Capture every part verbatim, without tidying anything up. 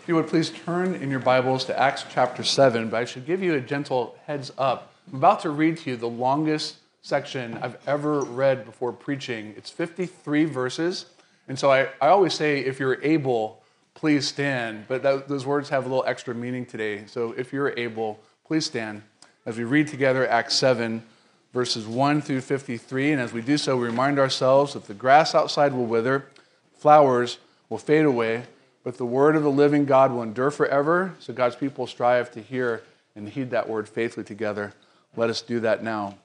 If you would please turn in your Bibles to Acts chapter seven, but I should give you a gentle heads up. I'm about to read to you the longest section I've ever read before preaching. It's fifty-three verses, and so I, I always say, if you're able, please stand, but that, those words have a little extra meaning today. So if you're able, please stand as we read together Acts seven, verses one through fifty-three, and as we do so, we remind ourselves that the grass outside will wither, flowers will fade away, but the word of the living God will endure forever, so God's people strive to hear and heed that word faithfully together. Let us do that now.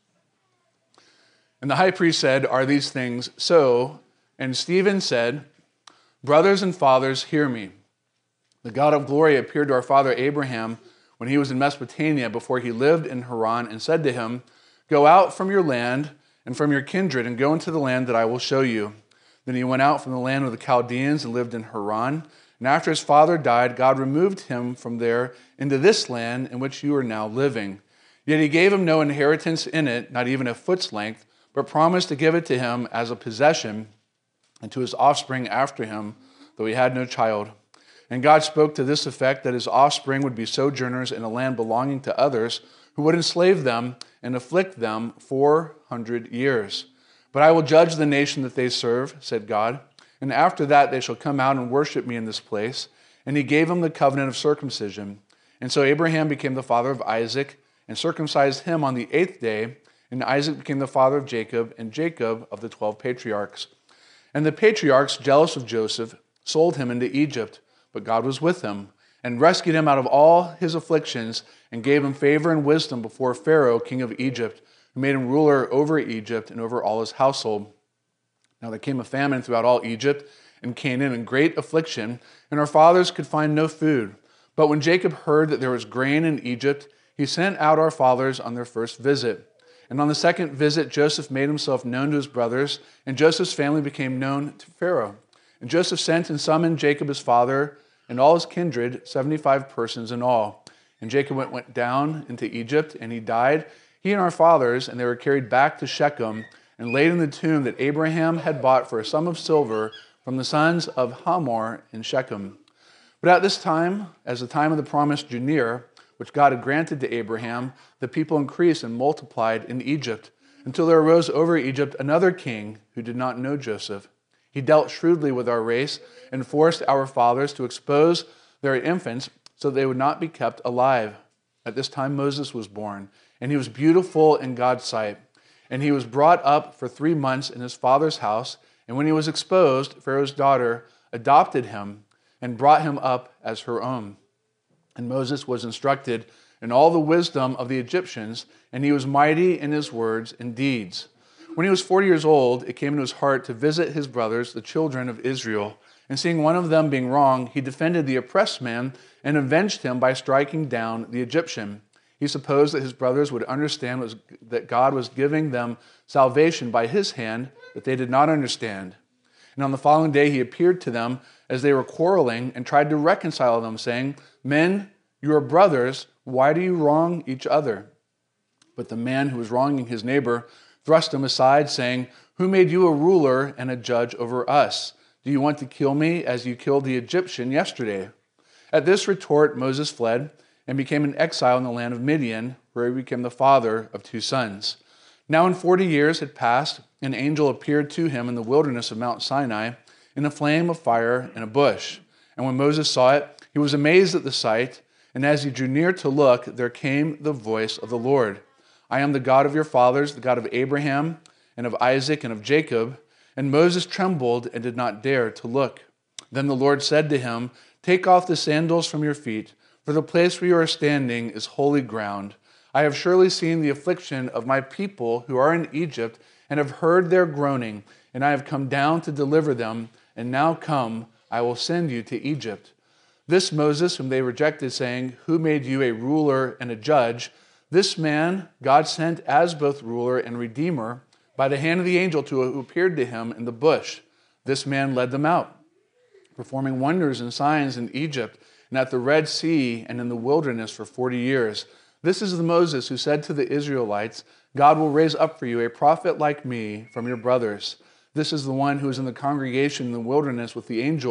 And the high priest said, "Are these things so?" And Stephen said, "Brothers and fathers, hear me. The God of glory appeared to our father Abraham when he was in Mesopotamia before he lived in Haran and said to him, 'Go out from your land and from your kindred and go into the land that I will show you.' Then he went out from the land of the Chaldeans and lived in Haran. And after his father died, God removed him from there into this land in which you are now living. Yet he gave him no inheritance in it, not even a foot's length, but promised to give it to him as a possession and to his offspring after him, though he had no child. And God spoke to this effect, that his offspring would be sojourners in a land belonging to others, who would enslave them and afflict them four hundred years. But I will judge the nation that they serve, said God, and after that they shall come out and worship me in this place. And he gave him the covenant of circumcision. And so Abraham became the father of Isaac, and circumcised him on the eighth day, and Isaac became the father of Jacob, and Jacob of the twelve patriarchs. And the patriarchs, jealous of Joseph, sold him into Egypt, but God was with him, and rescued him out of all his afflictions, and gave him favor and wisdom before Pharaoh, king of Egypt, who made him ruler over Egypt and over all his household. Now there came a famine throughout all Egypt and Canaan, and great affliction, and our fathers could find no food. But when Jacob heard that there was grain in Egypt, he sent out our fathers on their first visit. And on the second visit, Joseph made himself known to his brothers, and Joseph's family became known to Pharaoh. And Joseph sent and summoned Jacob his father and all his kindred, seventy-five persons in all. And Jacob went, went down into Egypt, and he died, he and our fathers, and they were carried back to Shechem and laid in the tomb that Abraham had bought for a sum of silver from the sons of Hamor in Shechem. But at this time, as the time of the promise drew near, which God had granted to Abraham, the people increased and multiplied in Egypt, until there arose over Egypt another king who did not know Joseph. He dealt shrewdly with our race and forced our fathers to expose their infants so that they would not be kept alive. At this time Moses was born, and he was beautiful in God's sight. And he was brought up for three months in his father's house, and when he was exposed, Pharaoh's daughter adopted him and brought him up as her own. And Moses was instructed in all the wisdom of the Egyptians, and he was mighty in his words and deeds. When he was forty years old, it came into his heart to visit his brothers, the children of Israel. And seeing one of them being wrong, he defended the oppressed man and avenged him by striking down the Egyptian. He supposed that his brothers would understand was, that God was giving them salvation by his hand, but they did not understand. And on the following day he appeared to them as they were quarreling and tried to reconcile them, saying, "Men, you are brothers, why do you wrong each other?" But the man who was wronging his neighbor thrust him aside, saying, "Who made you a ruler and a judge over us? Do you want to kill me as you killed the Egyptian yesterday?" At this retort Moses fled and became an exile in the land of Midian, where he became the father of two sons. Now when forty years had passed, an angel appeared to him in the wilderness of Mount Sinai in a flame of fire in a bush. And when Moses saw it, he was amazed at the sight, and as he drew near to look, there came the voice of the Lord. "I am the God of your fathers, the God of Abraham and of Isaac and of Jacob." And Moses trembled and did not dare to look. Then the Lord said to him, "Take off the sandals from your feet, for the place where you are standing is holy ground. I have surely seen the affliction of my people who are in Egypt, and have heard their groaning, and I have come down to deliver them, and now come, I will send you to Egypt." This Moses, whom they rejected, saying, "Who made you a ruler and a judge?" This man God sent as both ruler and redeemer by the hand of the angel to who appeared to him in the bush. This man led them out, performing wonders and signs in Egypt, and at the Red Sea, and in the wilderness for forty years. This is the Moses who said to the Israelites, "God will raise up for you a prophet like me from your brothers." This is the one who was in the congregation in the wilderness with the angel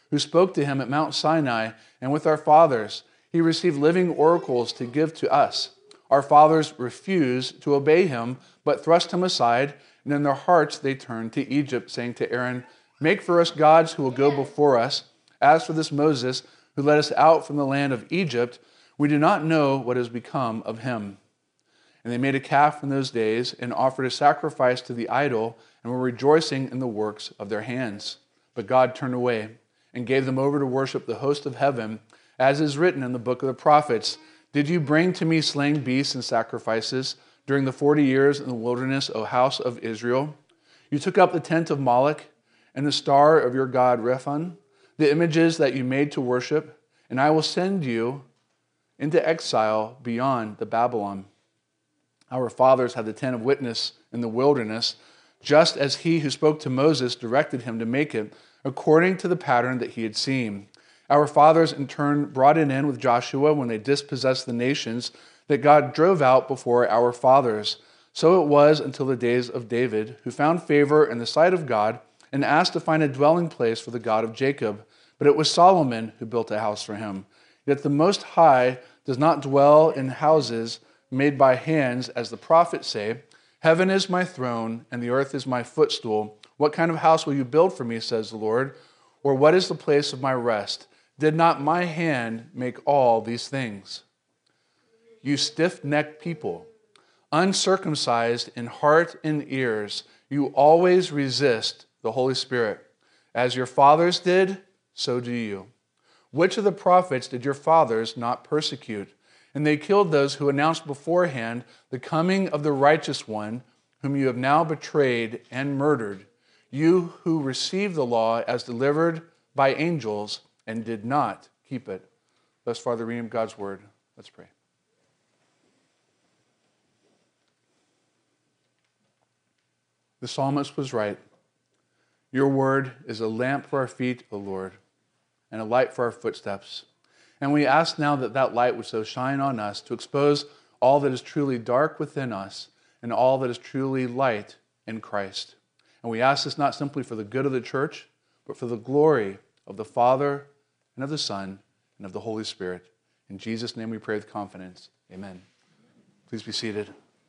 who spoke to him at Mount Sinai and with our fathers. He received living oracles to give to us. Our fathers refused to obey him, but thrust him aside, and in their hearts they turned to Egypt, saying to Aaron, make for us gods who will go before us. As for this Moses, who led us out from the land of Egypt, we do not know what has become of him. And they made a calf in those days and offered a sacrifice to the idol and were rejoicing in the works of their hands. But God turned away and gave them over to worship the host of heaven, as is written in the book of the prophets. Did you bring to me slain beasts and sacrifices during the forty years in the wilderness, O house of Israel? You took up the tent of Moloch and the star of your god Rephan, the images that you made to worship, and I will send you into exile beyond the Babylon. Our fathers had the tent of witness in the wilderness, just as he who spoke to Moses directed him to make it, according to the pattern that he had seen. Our fathers in turn brought it in with Joshua when they dispossessed the nations that God drove out before our fathers. So it was until the days of David, who found favor in the sight of God and asked to find a dwelling place for the God of Jacob. But it was Solomon who built a house for him. Yet the Most High does not dwell in houses made by hands, as the prophets say, heaven is my throne and the earth is my footstool. What kind of house will you build for me, says the Lord? Or what is the place of my rest? Did not my hand make all these things? You stiff-necked people, uncircumcised in heart and ears, you always resist the Holy Spirit. As your fathers did, so do you. Which of the prophets did your fathers not persecute? And they killed those who announced beforehand the coming of the righteous one, whom you have now betrayed and murdered, you who received the law as delivered by angels and did not keep it. Thus far the reading of God's word. Let's pray. The psalmist was right. Your word is a lamp for our feet, O Lord, and a light for our footsteps. And we ask now that that light would so shine on us to expose all that is truly dark within us and all that is truly light in Christ. And we ask this not simply for the good of the church, but for the glory of the Father and of the Son and of the Holy Spirit. In Jesus' name we pray with confidence. Amen. Please be seated.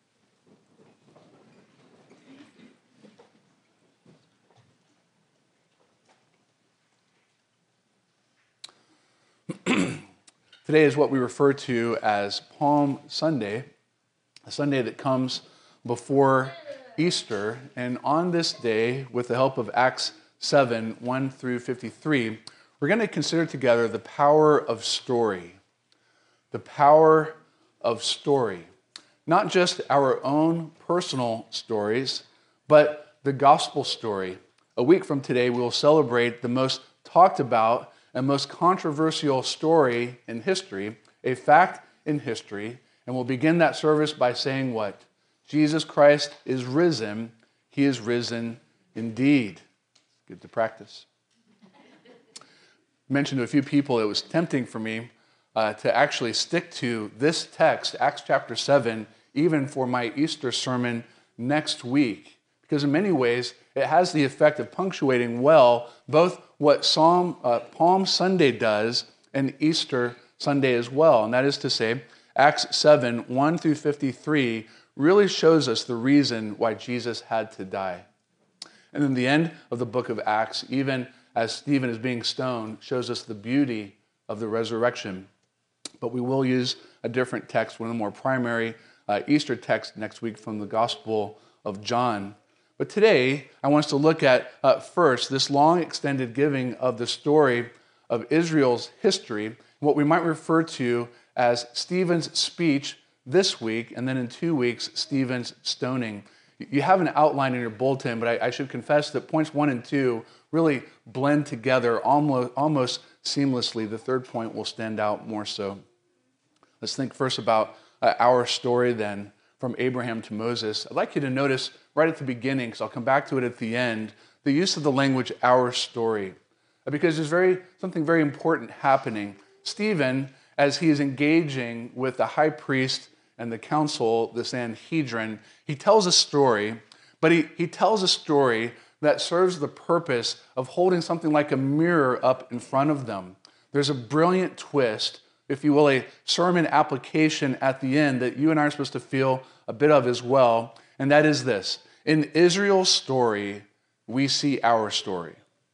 Today is what we refer to as Palm Sunday, a Sunday that comes before Easter. And on this day, with the help of Acts seven, one through fifty-three, we're going to consider together the power of story. The power of story. Not just our own personal stories, but the gospel story. A week from today, we will celebrate the most talked about and most controversial story in history, a fact in history, and we'll begin that service by saying what? Jesus Christ is risen. He is risen indeed. Good to practice. I mentioned to a few people it was tempting for me uh, to actually stick to this text, Acts chapter seven, even for my Easter sermon next week, because in many ways it has the effect of punctuating well both what Psalm, uh, Palm Sunday does and Easter Sunday as well. And that is to say, Acts seven, one through fifty-three really shows us the reason why Jesus had to die. And then the end of the book of Acts, even as Stephen is being stoned, shows us the beauty of the resurrection. But we will use a different text, one of the more primary uh, Easter texts next week from the Gospel of John. But today, I want us to look at, uh, first, this long extended giving of the story of Israel's history, what we might refer to as Stephen's speech this week, and then in two weeks, Stephen's stoning. You have an outline in your bulletin, but I, I should confess that points one and two really blend together almost, almost seamlessly. The third point will stand out more so. Let's think first about uh, our story then, from Abraham to Moses. I'd like you to notice right at the beginning, because I'll come back to it at the end, the use of the language, our story. Because there's very something very important happening. Stephen, as he is engaging with the high priest and the council, the Sanhedrin, he tells a story, but he, he tells a story that serves the purpose of holding something like a mirror up in front of them. There's a brilliant twist, if you will, a sermon application at the end that you and I are supposed to feel a bit of as well, and that is this. In Israel's story, we see our story.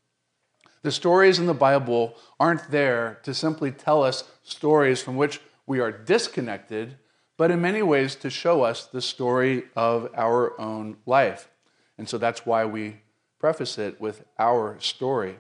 The stories in the Bible aren't there to simply tell us stories from which we are disconnected, but in many ways to show us the story of our own life. And so that's why we preface it with our story.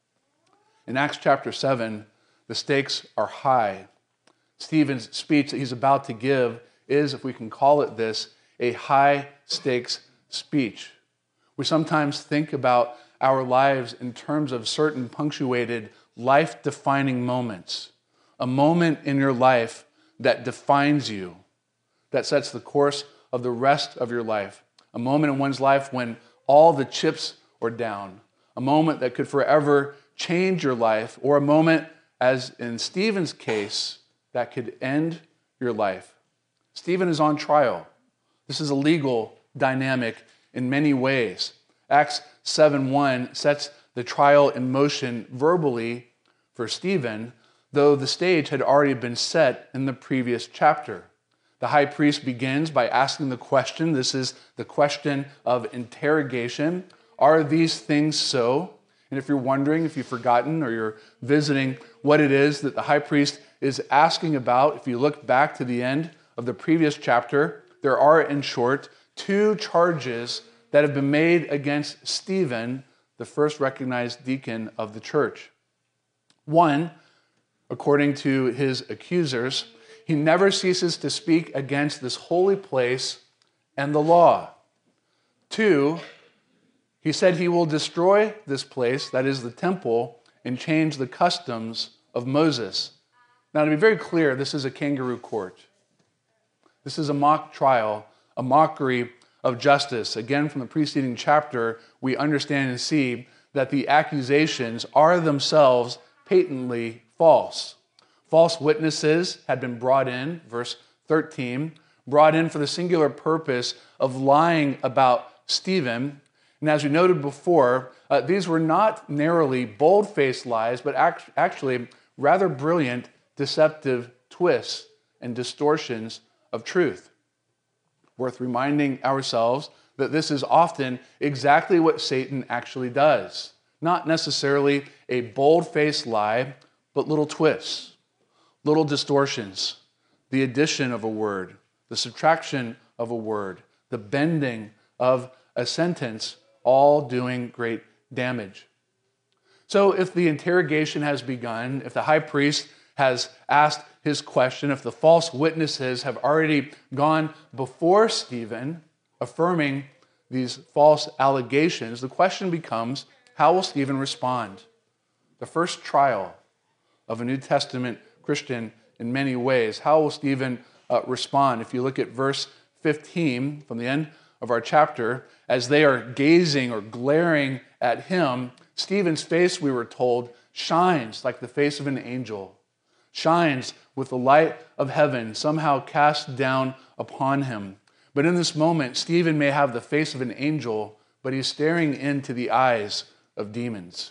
In Acts chapter seven, the stakes are high. Stephen's speech that he's about to give is, if we can call it this, a high-stakes speech. We sometimes think about our lives in terms of certain punctuated, life-defining moments. A moment in your life that defines you, that sets the course of the rest of your life. A moment in one's life when all the chips are down. A moment that could forever change your life, or a moment, as in Stephen's case, that could end your life. Stephen is on trial. This is a legal dynamic in many ways. Acts seven one sets the trial in motion verbally for Stephen, though the stage had already been set in the previous chapter. The high priest begins by asking the question, this is the question of interrogation, are these things so? And if you're wondering, if you've forgotten or you're visiting what it is that the high priest is asking about, if you look back to the end of the previous chapter, there are, in short, two charges that have been made against Stephen, the first recognized deacon of the church. One, according to his accusers, he never ceases to speak against this holy place and the law. Two, he said he will destroy this place, that is the temple, and change the customs of Moses. Now, to be very clear, this is a kangaroo court. This is a mock trial, a mockery of justice. Again, from the preceding chapter, we understand and see that the accusations are themselves patently false. False witnesses had been brought in, verse thirteen, brought in for the singular purpose of lying about Stephen. And as we noted before, uh, these were not narrowly bold-faced lies, but act- actually rather brilliant, deceptive twists and distortions of truth. Worth reminding ourselves that this is often exactly what Satan actually does. Not necessarily a bold-faced lie, but little twists, little distortions, the addition of a word, the subtraction of a word, the bending of a sentence, all doing great damage. So if the interrogation has begun, if the high priest has asked his question, if the false witnesses have already gone before Stephen, affirming these false allegations, the question becomes, how will Stephen respond? The first trial of a New Testament Christian in many ways. How will Stephen uh, respond? If you look at verse fifteen from the end of our chapter, as they are gazing or glaring at him, Stephen's face, we were told, shines like the face of an angel, shines with the light of heaven somehow cast down upon him. But in this moment, Stephen may have the face of an angel, but he's staring into the eyes of demons.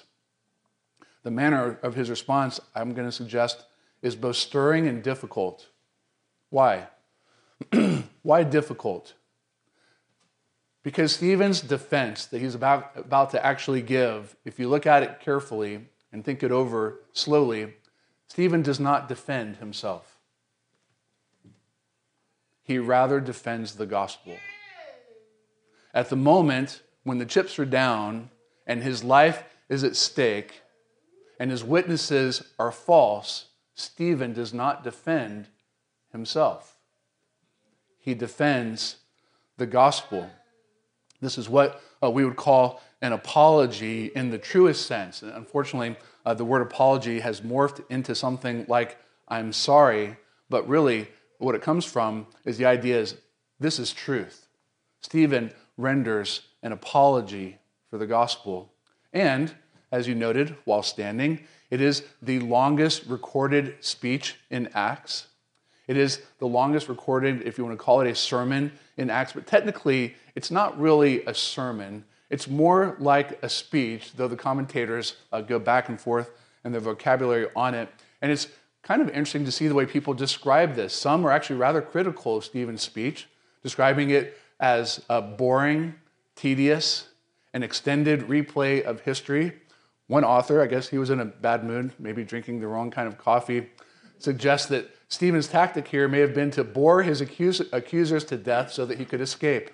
The manner of his response, I'm going to suggest, is both stirring and difficult. Why? Why difficult? Because Stephen's defense that he's about, about to actually give, if you look at it carefully and think it over slowly, Stephen does not defend himself. He rather defends the gospel. At the moment when the chips are down and his life is at stake and his witnesses are false, Stephen does not defend himself. He defends the gospel. This is what uh, we would call an apology in the truest sense. And unfortunately, uh, the word apology has morphed into something like I'm sorry, but really what it comes from is the idea is this is truth. Stephen renders an apology for the gospel. And, as you noted while standing, it is the longest recorded speech in Acts. It is the longest recorded, if you want to call it a sermon in Acts, but technically it's not really a sermon. It's more like a speech, though the commentators uh, go back and forth in their vocabulary on it. And it's kind of interesting to see the way people describe this. Some are actually rather critical of Stephen's speech, describing it as uh, boring, tedious, an extended replay of history. One author, I guess he was in a bad mood, maybe drinking the wrong kind of coffee, suggests that Stephen's tactic here may have been to bore his accus- accusers to death so that he could escape.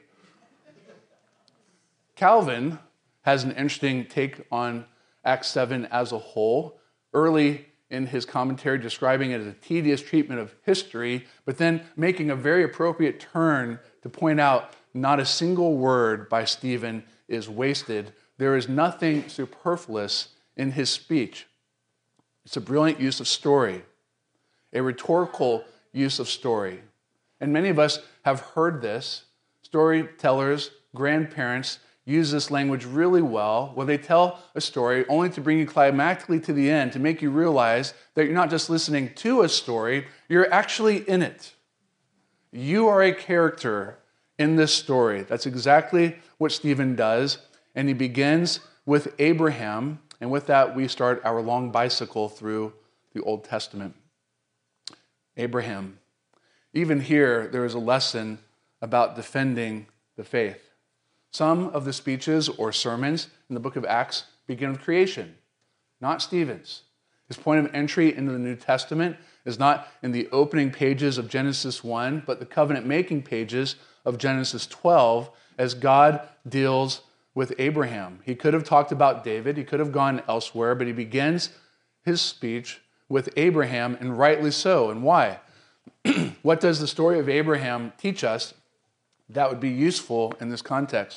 Calvin has an interesting take on Acts seven as a whole, early in his commentary describing it as a tedious treatment of history, but then making a very appropriate turn to point out not a single word by Stephen is wasted. There is nothing superfluous in his speech. It's a brilliant use of story, a rhetorical use of story. And many of us have heard this. Storytellers, grandparents use this language really well, where they tell a story only to bring you climactically to the end, to make you realize that you're not just listening to a story, you're actually in it. You are a character in this story. That's exactly what Stephen does. And he begins with Abraham, and with that we start our long bicycle through the Old Testament. Abraham. Even here, there is a lesson about defending the faith. Some of the speeches or sermons in the book of Acts begin with creation, not Stephen's. His point of entry into the New Testament is not in the opening pages of Genesis one, but the covenant-making pages of Genesis twelve, as God deals with Abraham. He could have talked about David, he could have gone elsewhere, but he begins his speech with Abraham, and rightly so. And why? What does the story of Abraham teach us that would be useful in this context?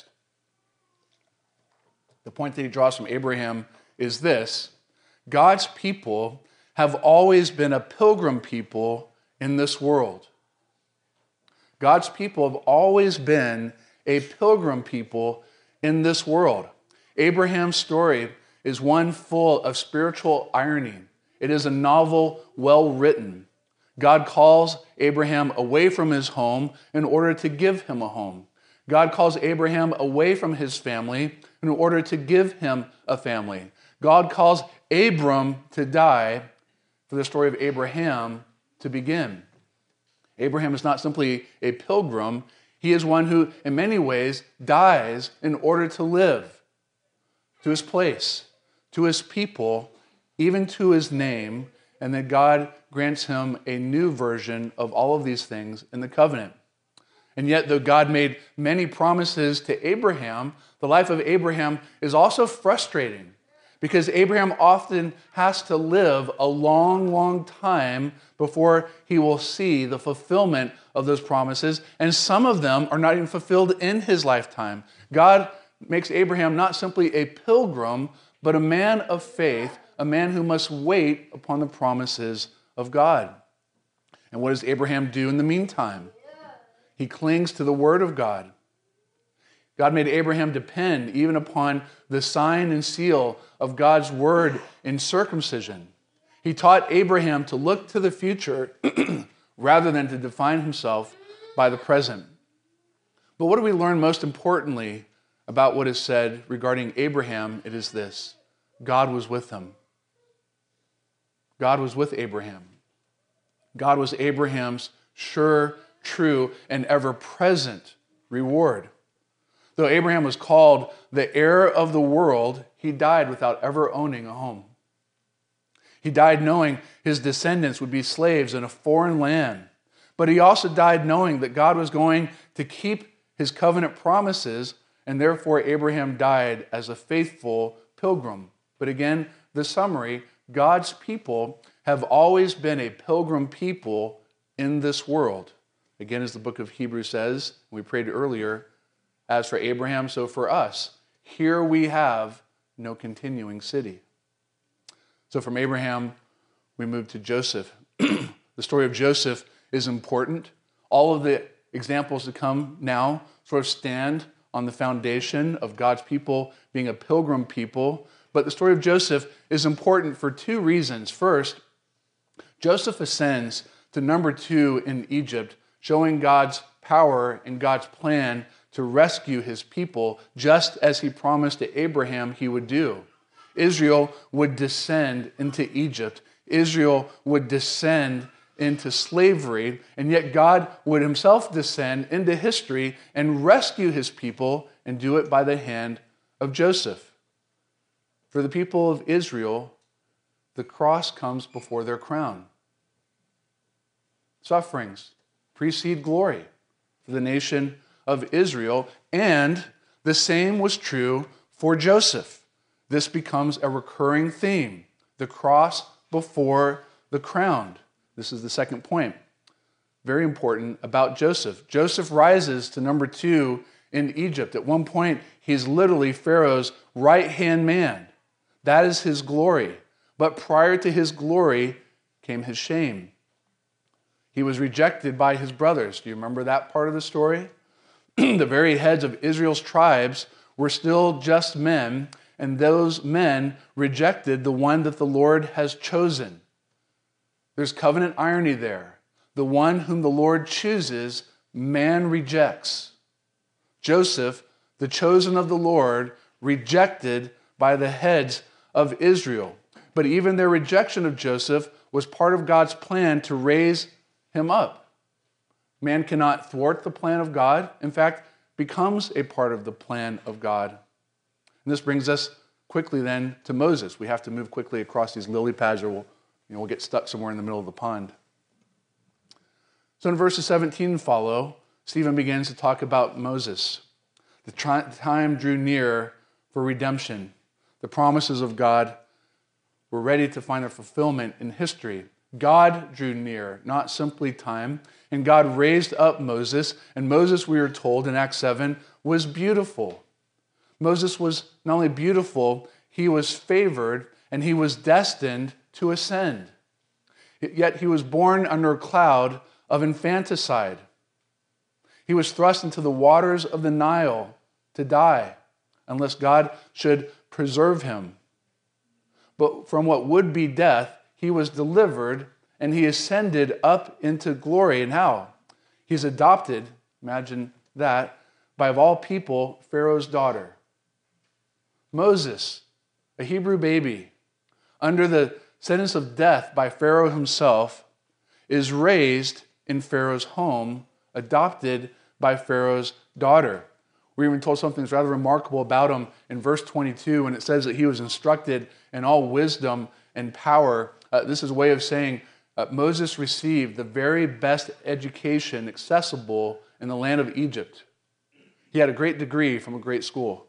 The point that he draws from Abraham is this: God's people have always been a pilgrim people in this world. God's people have always been a pilgrim people in this world. Abraham's story is one full of spiritual irony. It is a novel well written. God calls Abraham away from his home in order to give him a home. God calls Abraham away from his family in order to give him a family. God calls Abram to die for the story of Abraham to begin. Abraham is not simply a pilgrim. He is one who, in many ways, dies in order to live, to his place, to his people, even to his name, and that God grants him a new version of all of these things in the covenant. And yet, though God made many promises to Abraham, the life of Abraham is also frustrating, because Abraham often has to live a long, long time before he will see the fulfillment of those promises, and some of them are not even fulfilled in his lifetime. God makes Abraham not simply a pilgrim, but a man of faith, a man who must wait upon the promises of God. And what does Abraham do in the meantime? He clings to the word of God. God made Abraham depend even upon the sign and seal of God's word in circumcision. He taught Abraham to look to the future rather than to define himself by the present. But what do we learn most importantly about what is said regarding Abraham? It is this: God was with him. God was with Abraham. God was Abraham's sure, true, and ever-present reward. Though Abraham was called the heir of the world, he died without ever owning a home. He died knowing his descendants would be slaves in a foreign land. But he also died knowing that God was going to keep his covenant promises, and therefore Abraham died as a faithful pilgrim. But again, the summary: God's people have always been a pilgrim people in this world. Again, as the book of Hebrews says, we prayed earlier, as for Abraham, so for us, here we have no continuing city. So from Abraham, we move to Joseph. The story of Joseph is important. All of the examples to come now sort of stand on the foundation of God's people being a pilgrim people. But the story of Joseph is important for two reasons. First, Joseph ascends to number two in Egypt, showing God's power and God's plan to rescue his people, just as he promised to Abraham he would do. Israel would descend into Egypt. Israel would descend into slavery, and yet God would himself descend into history and rescue his people and do it by the hand of Joseph. For the people of Israel, the cross comes before their crown. Sufferings precede glory for the nation of Israel, and the same was true for Joseph. This becomes a recurring theme, the cross before the crown. This is the second point, very important about Joseph. Joseph rises to number two in Egypt. At one point, he's literally Pharaoh's right-hand man. That is his glory. But prior to his glory came his shame. He was rejected by his brothers. Do you remember that part of the story? The very heads of Israel's tribes were still just men, and those men rejected the one that the Lord has chosen. There's covenant irony there. The one whom the Lord chooses, man rejects. Joseph, the chosen of the Lord, rejected by the heads of Israel. But even their rejection of Joseph was part of God's plan to raise him up. Man cannot thwart the plan of God. In fact, becomes a part of the plan of God. And this brings us quickly then to Moses. We have to move quickly across these lily pads or we'll, you know, we'll get stuck somewhere in the middle of the pond. So in verses seventeen and follow, Stephen begins to talk about Moses. The time drew near for redemption. The promises of God were ready to find their fulfillment in history. God drew near, not simply time. And God raised up Moses. And Moses, we are told in Acts seven, was beautiful. Moses was not only beautiful, he was favored and he was destined to ascend. Yet he was born under a cloud of infanticide. He was thrust into the waters of the Nile to die, unless God should preserve him. But from what would be death, he was delivered and he ascended up into glory. And how? He's adopted, imagine that, by of all people, Pharaoh's daughter. Moses, a Hebrew baby, under the sentence of death by Pharaoh himself, is raised in Pharaoh's home, adopted by Pharaoh's daughter. We're even told something that's rather remarkable about him in verse twenty-two, when it says that he was instructed in all wisdom and power. Uh, this is a way of saying uh, Moses received the very best education accessible in the land of Egypt. He had a great degree from a great school.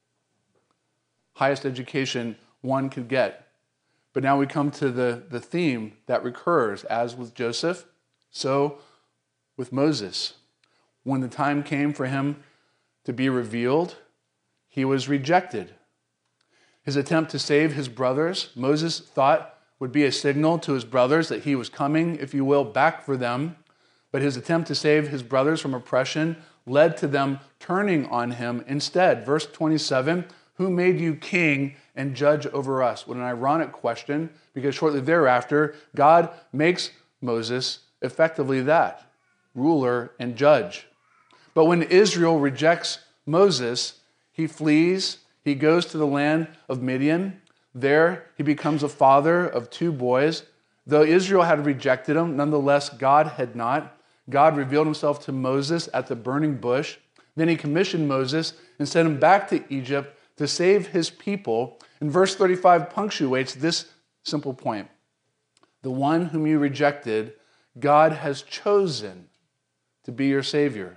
Highest education one could get. But now we come to the, the theme that recurs, as with Joseph, so with Moses. When the time came for him to be revealed, he was rejected. His attempt to save his brothers, Moses thought would be a signal to his brothers that he was coming, if you will, back for them. But his attempt to save his brothers from oppression led to them turning on him instead. Verse twenty-seven, who made you king and judge over us? What an ironic question, because shortly thereafter, God makes Moses effectively that, ruler and judge. But when Israel rejects Moses, he flees, he goes to the land of Midian. There he becomes a father of two boys. Though Israel had rejected him, nonetheless God had not. God revealed himself to Moses at the burning bush. Then he commissioned Moses and sent him back to Egypt to save his people. And verse thirty-five punctuates this simple point. The one whom you rejected, God has chosen to be your Savior.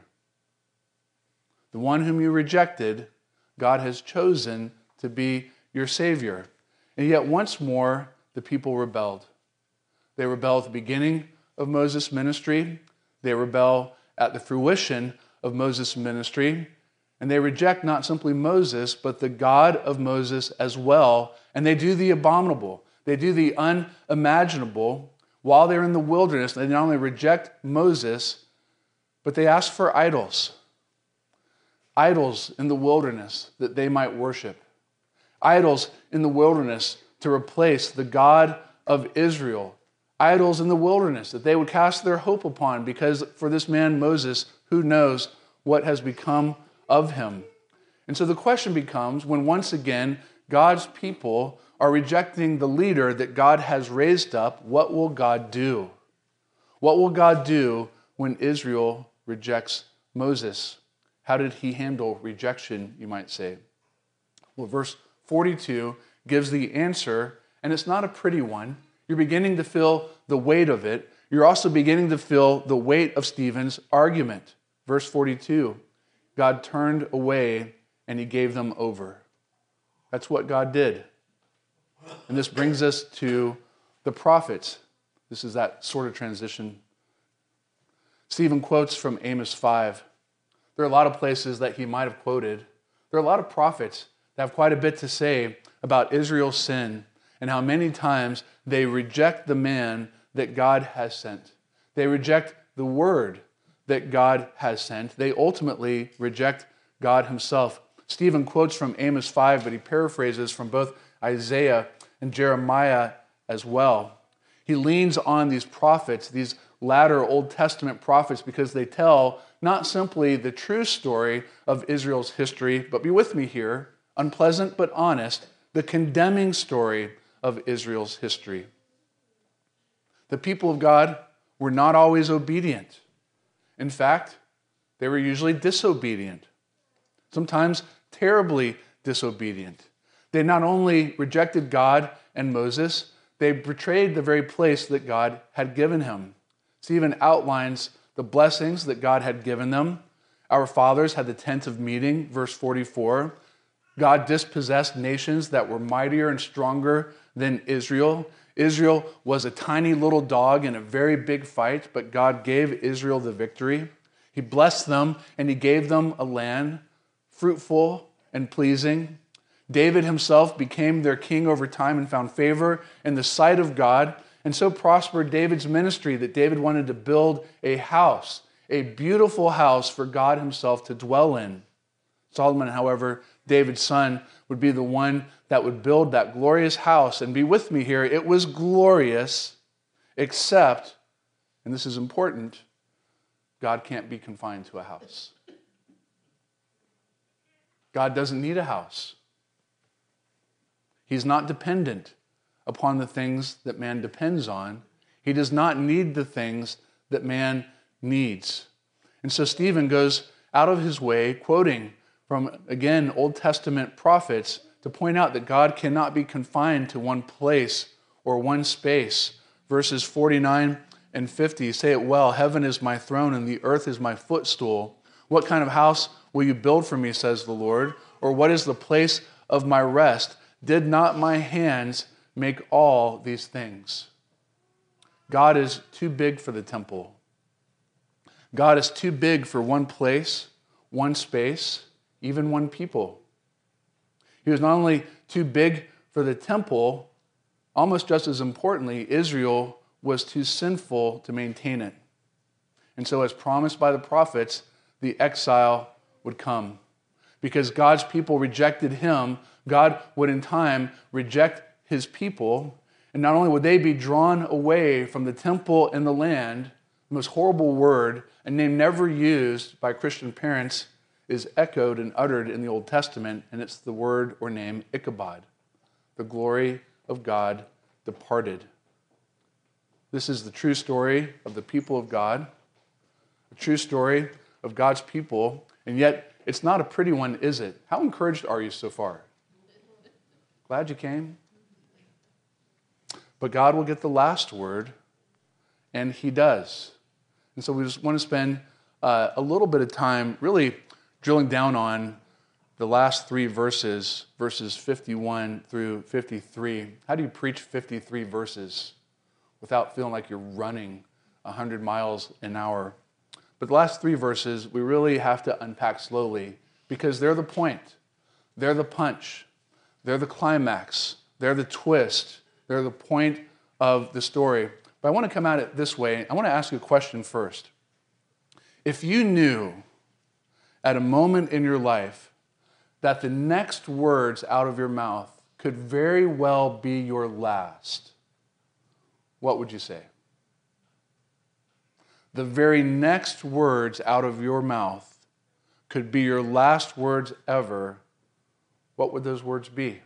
The one whom you rejected, God has chosen to be your Savior. And yet once more, the people rebelled. They rebel at the beginning of Moses' ministry. They rebel at the fruition of Moses' ministry. And they reject not simply Moses, but the God of Moses as well. And they do the abominable. They do the unimaginable. While they're in the wilderness, they not only reject Moses, but they ask for idols. Idols in the wilderness that they might worship. Idols in the wilderness to replace the God of Israel. Idols in the wilderness that they would cast their hope upon, because for this man Moses, who knows what has become of him. And so the question becomes, when once again God's people are rejecting the leader that God has raised up, what will God do? What will God do when Israel rejects Moses? How did he handle rejection, you might say? Well, verse forty-two gives the answer, and it's not a pretty one. You're beginning to feel the weight of it. You're also beginning to feel the weight of Stephen's argument. Verse forty-two, God turned away and he gave them over. That's what God did. And this brings us to the prophets. This is that sort of transition. Stephen quotes from Amos five. There are a lot of places that he might have quoted. There are a lot of prophets that have quite a bit to say about Israel's sin and how many times they reject the man that God has sent. They reject the word that God has sent. They ultimately reject God himself. Stephen quotes from Amos five, but he paraphrases from both Isaiah and Jeremiah as well. He leans on these prophets, these latter Old Testament prophets, because they tell not simply the true story of Israel's history, but be with me here, unpleasant but honest, the condemning story of Israel's history. The people of God were not always obedient. In fact, they were usually disobedient, sometimes terribly disobedient. They not only rejected God and Moses, they betrayed the very place that God had given him. Stephen outlines the blessings that God had given them. Our fathers had the tent of meeting, verse forty-four. God dispossessed nations that were mightier and stronger than Israel. Israel was a tiny little dog in a very big fight, but God gave Israel the victory. He blessed them and he gave them a land fruitful and pleasing. David himself became their king over time and found favor in the sight of God. And so prospered David's ministry that David wanted to build a house, a beautiful house for God himself to dwell in. Solomon, however, David's son, would be the one that would build that glorious house. And be with me here, it was glorious, except, and this is important, God can't be confined to a house. God doesn't need a house. He's not dependent upon the things that man depends on. He does not need the things that man needs. And so Stephen goes out of his way, quoting from, again, Old Testament prophets, to point out that God cannot be confined to one place or one space. Verses forty-nine and fifty say it well, heaven is my throne and the earth is my footstool. What kind of house will you build for me, says the Lord? Or what is the place of my rest? Did not my hands make all these things? God is too big for the temple. God is too big for one place, one space, even one people. He was not only too big for the temple, almost just as importantly, Israel was too sinful to maintain it. And so, as promised by the prophets, the exile would come. Because God's people rejected him, God would in time reject his people. And not only would they be drawn away from the temple and the land, the most horrible word, a name never used by Christian parents, is echoed and uttered in the Old Testament, and it's the word or name Ichabod. The glory of God departed. This is the true story of the people of God, a true story of God's people, and yet it's not a pretty one, is it? How encouraged are you so far? Glad you came? But God will get the last word, and he does. And so we just want to spend uh, a little bit of time really drilling down on the last three verses, verses fifty-one through fifty-three. How do you preach fifty-three verses without feeling like you're running one hundred miles an hour? But the last three verses, we really have to unpack slowly because they're the point. They're the punch. They're the climax. They're the twist. They're the point of the story. But I want to come at it this way. I want to ask you a question first. If you knew at a moment in your life that the next words out of your mouth could very well be your last, what would you say? The very next words out of your mouth could be your last words ever, what would those words be?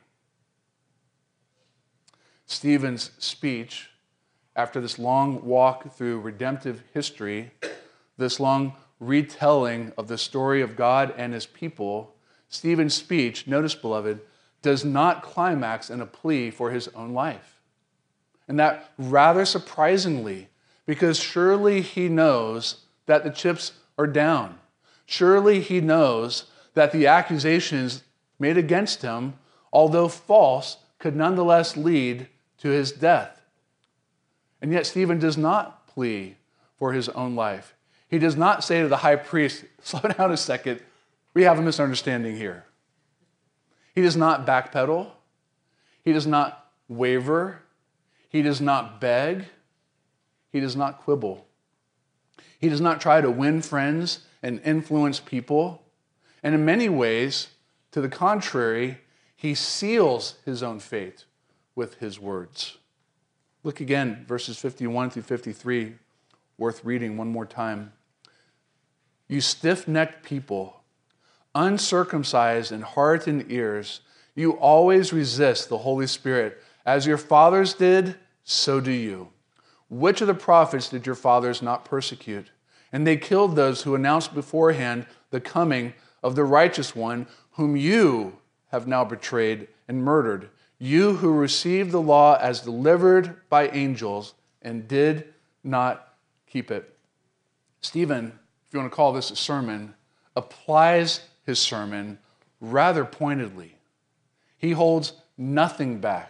Stephen's speech, after this long walk through redemptive history, this long retelling of the story of God and his people, Stephen's speech, notice, beloved, does not climax in a plea for his own life. And that rather surprisingly, because surely he knows that the chips are down. Surely he knows that the accusations made against him, although false, could nonetheless lead to his death. And yet Stephen does not plea for his own life. He does not say to the high priest, slow down a second, we have a misunderstanding here. He does not backpedal. He does not waver. He does not beg. He does not quibble. He does not try to win friends and influence people. And in many ways, to the contrary, he seals his own fate with his words. Look again, verses fifty-one through fifty-three, worth reading one more time. You stiff-necked people, uncircumcised in heart and ears, you always resist the Holy Spirit. As your fathers did, so do you. Which of the prophets did your fathers not persecute? And they killed those who announced beforehand the coming of the righteous one, whom you have now betrayed and murdered. You who received the law as delivered by angels and did not keep it. Stephen, if you want to call this a sermon, applies his sermon rather pointedly. He holds nothing back.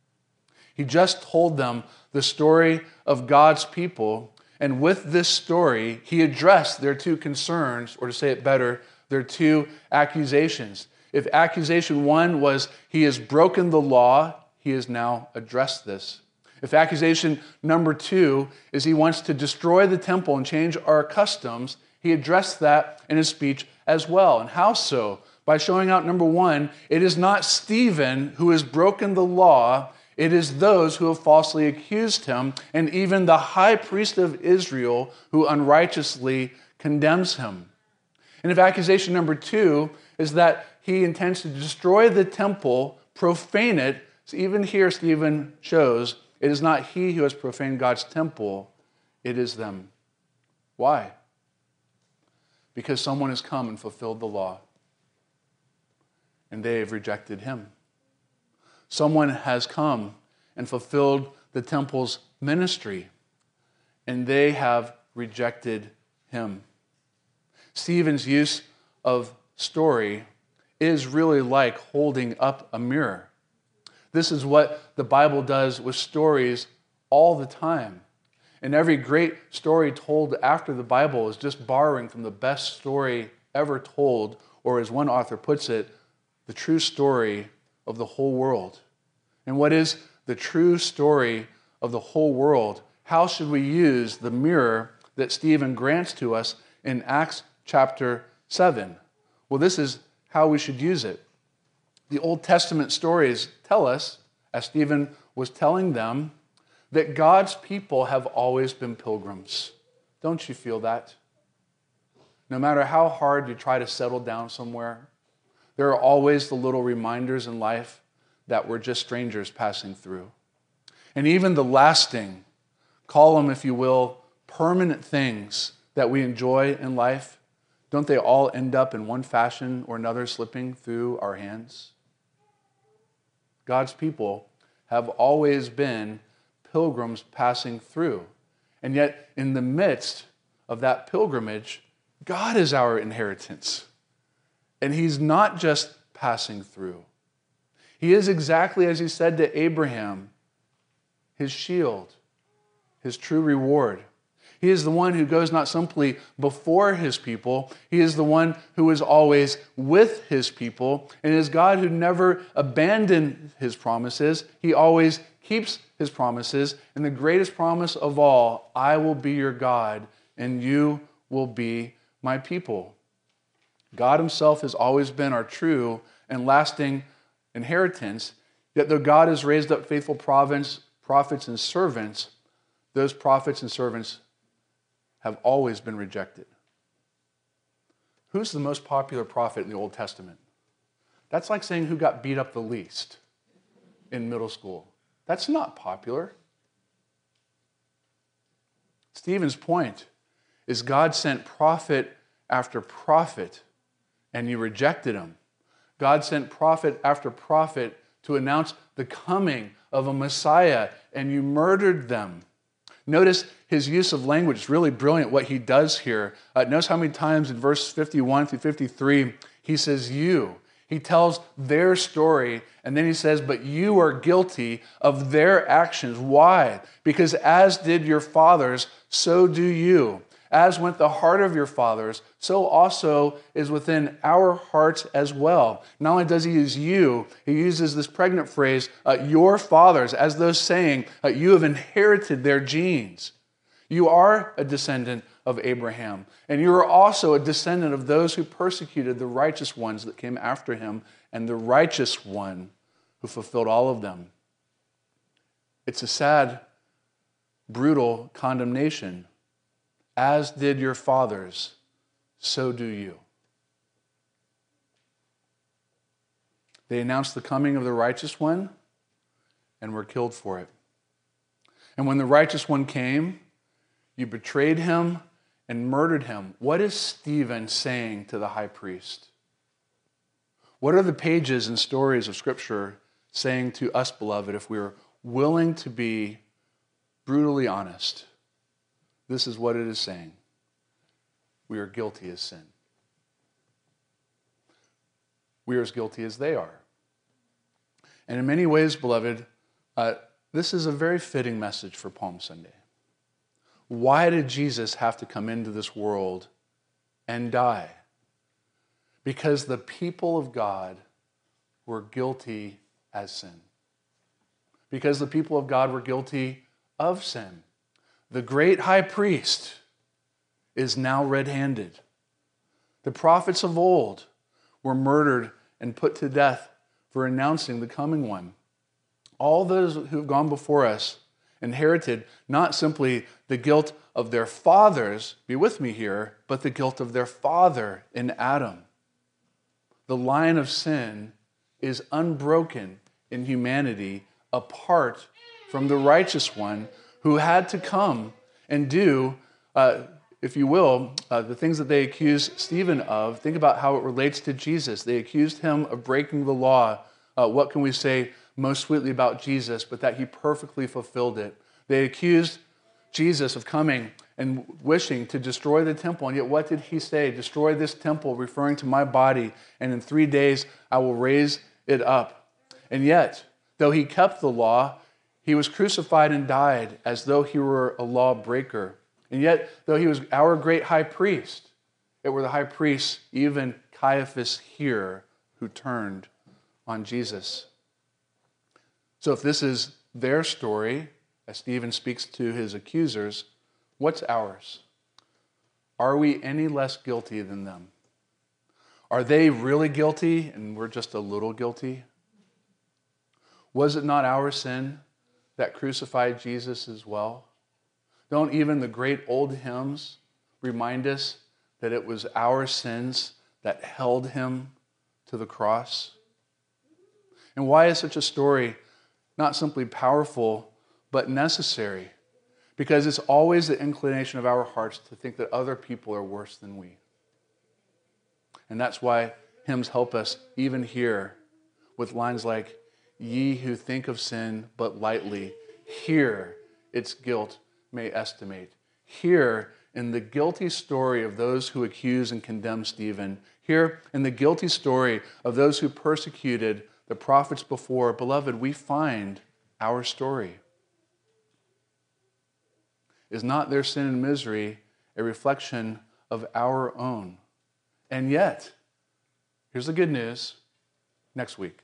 He just told them the story of God's people, and with this story, he addressed their two concerns, or to say it better, their two accusations. If accusation one was he has broken the law, he has now addressed this. If accusation number two is he wants to destroy the temple and change our customs, he addressed that in his speech as well. And how so? By showing out, number one, it is not Stephen who has broken the law, it is those who have falsely accused him, and even the high priest of Israel who unrighteously condemns him. And if accusation number two is that he intends to destroy the temple, profane it, so even here Stephen shows it is not he who has profaned God's temple, it is them. Why? Because someone has come and fulfilled the law, and they have rejected him. Someone has come and fulfilled the temple's ministry, and they have rejected him. Stephen's use of story is really like holding up a mirror. This is what the Bible does with stories all the time. And every great story told after the Bible is just borrowing from the best story ever told, or as one author puts it, the true story of the whole world. And what is the true story of the whole world? How should we use the mirror that Stephen grants to us in Acts chapter seven? Well, this is how we should use it. The Old Testament stories tell us, as Stephen was telling them, that God's people have always been pilgrims. Don't you feel that? No matter how hard you try to settle down somewhere, there are always the little reminders in life that we're just strangers passing through. And even the lasting, call them if you will, permanent things that we enjoy in life, don't they all end up in one fashion or another slipping through our hands? God's people have always been pilgrims passing through. And yet, in the midst of that pilgrimage, God is our inheritance. And he's not just passing through. He is exactly as he said to Abraham, his shield, his true reward. He is the one who goes not simply before his people, he is the one who is always with his people, and is God who never abandoned his promises. He always keeps his promises, and the greatest promise of all, I will be your God, and you will be my people. God himself has always been our true and lasting inheritance, yet though God has raised up faithful prophets and servants, those prophets and servants have always been rejected. Who's the most popular prophet in the Old Testament? That's like saying who got beat up the least in middle school. That's not popular. Stephen's point is God sent prophet after prophet, and you rejected him. God sent prophet after prophet to announce the coming of a Messiah, and you murdered them. Notice his use of language. It's really brilliant what he does here. Uh, notice how many times in verse fifty-one through fifty-three he says you. He tells their story, and then he says, but you are guilty of their actions. Why? Because as did your fathers, so do you. As went the heart of your fathers, so also is within our hearts as well. Not only does he use you, he uses this pregnant phrase, uh, your fathers, as though saying, uh, you have inherited their genes. You are a descendant of Abraham, and you are also a descendant of those who persecuted the righteous ones that came after him, and the righteous one who fulfilled all of them. It's a sad, brutal condemnation. As did your fathers, so do you. They announced the coming of the righteous one and were killed for it. And when the righteous one came, you betrayed him and murdered him. What is Stephen saying to the high priest? What are the pages and stories of Scripture saying to us, beloved, if we're willing to be brutally honest? This is what it is saying. We are guilty as sin. We are as guilty as they are. And in many ways, beloved, uh, this is a very fitting message for Palm Sunday. Why did Jesus have to come into this world and die? Because the people of God were guilty as sin. Because the people of God were guilty of sin. The great high priest is now red-handed. The prophets of old were murdered and put to death for announcing the coming one. All those who have gone before us inherited not simply the guilt of their fathers, be with me here, but the guilt of their father in Adam. The line of sin is unbroken in humanity apart from the righteous one who had to come and do, uh, if you will, uh, the things that they accused Stephen of. Think about how it relates to Jesus. They accused him of breaking the law. Uh, what can we say most sweetly about Jesus, but that he perfectly fulfilled it? They accused Jesus of coming and wishing to destroy the temple, and yet what did he say? Destroy this temple, referring to my body, and in three days I will raise it up. And yet, though he kept the law, he was crucified and died as though he were a lawbreaker. And yet, though he was our great high priest, it were the high priests, even Caiaphas here, who turned on Jesus. So if this is their story, as Stephen speaks to his accusers, what's ours? Are we any less guilty than them? Are they really guilty and we're just a little guilty? Was it not our sin that crucified Jesus as well? Don't even the great old hymns remind us that it was our sins that held him to the cross? And why is such a story not simply powerful, but necessary? Because it's always the inclination of our hearts to think that other people are worse than we. And that's why hymns help us even here with lines like, ye who think of sin but lightly, here its guilt may estimate. Here, in the guilty story of those who accuse and condemn Stephen, here in the guilty story of those who persecuted the prophets before, beloved, we find our story. Is not their sin and misery a reflection of our own? And yet, here's the good news, next week.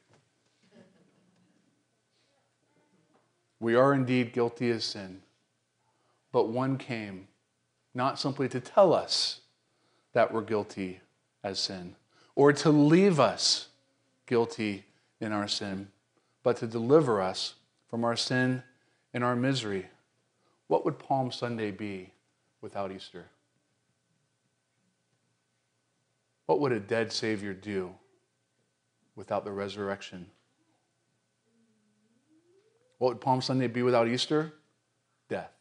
We are indeed guilty as sin, but one came not simply to tell us that we're guilty as sin, or to leave us guilty in our sin, but to deliver us from our sin and our misery. What would Palm Sunday be without Easter? What would a dead Savior do without the resurrection? What would Palm Sunday be without Easter? Death.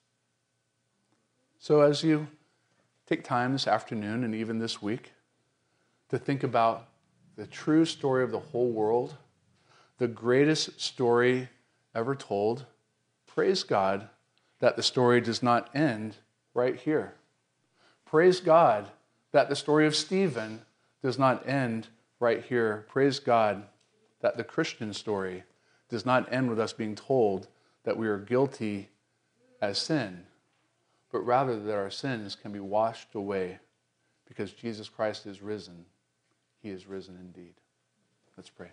So as you take time this afternoon and even this week to think about the true story of the whole world, the greatest story ever told, praise God that the story does not end right here. Praise God that the story of Stephen does not end right here. Praise God that the Christian story does not end with us being told that we are guilty as sin, but rather that our sins can be washed away because Jesus Christ is risen. He is risen indeed. Let's pray.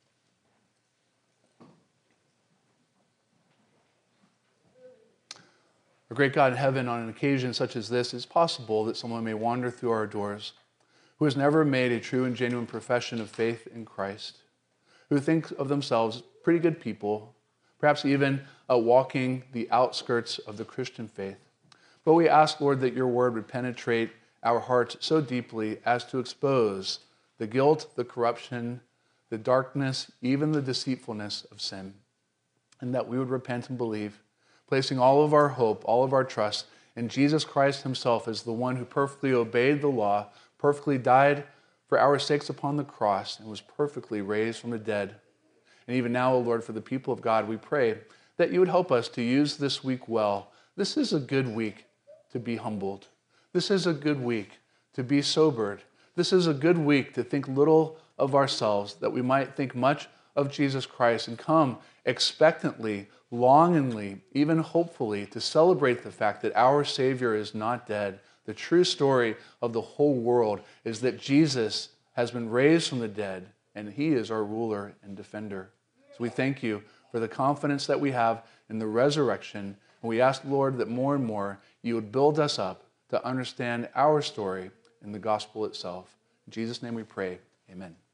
Our great God in heaven, on an occasion such as this, it's possible that someone may wander through our doors who has never made a true and genuine profession of faith in Christ, who think of themselves as pretty good people, perhaps even uh, walking the outskirts of the Christian faith. But we ask, Lord, that your word would penetrate our hearts so deeply as to expose the guilt, the corruption, the darkness, even the deceitfulness of sin, and that we would repent and believe, placing all of our hope, all of our trust in Jesus Christ himself as the one who perfectly obeyed the law, perfectly died for our sakes upon the cross, and was perfectly raised from the dead. And even now, O Lord, for the people of God, we pray that you would help us to use this week well. This is a good week to be humbled. This is a good week to be sobered. This is a good week to think little of ourselves, that we might think much of Jesus Christ and come expectantly, longingly, even hopefully, to celebrate the fact that our Savior is not dead. The true story of the whole world is that Jesus has been raised from the dead, and he is our ruler and defender. So we thank you for the confidence that we have in the resurrection, and we ask, Lord, that more and more you would build us up to understand our story in the gospel itself. In Jesus' name we pray, amen.